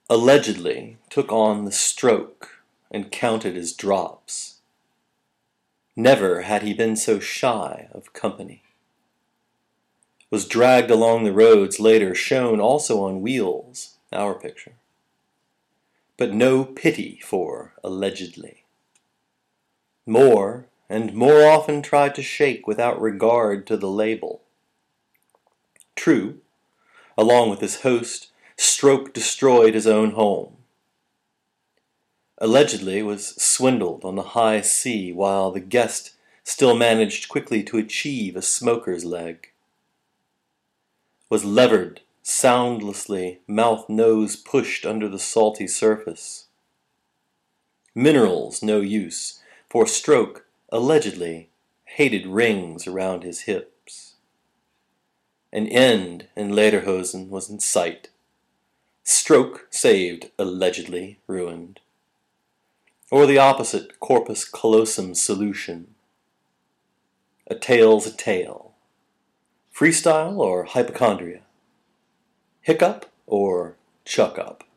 allegedly took on the stroke and counted his drops. Never had he been so shy of company. Was dragged along the roads later, shown also on wheels, our picture. But no pity for allegedly. More and more often tried to shake without regard to the label. True, along with his host, Stroke destroyed his own home. Allegedly was swindled on the high sea while the guest still managed quickly to achieve a smoker's leg. Was levered soundlessly, mouth-nose pushed under the salty surface. Minerals no use, for Stroke allegedly hated rings around his hips. An end in Lederhosen was in sight. Stroke saved, allegedly ruined. Or the opposite corpus callosum solution. A tale's a tale. Freestyle or hypochondria? Hiccup or chuck up?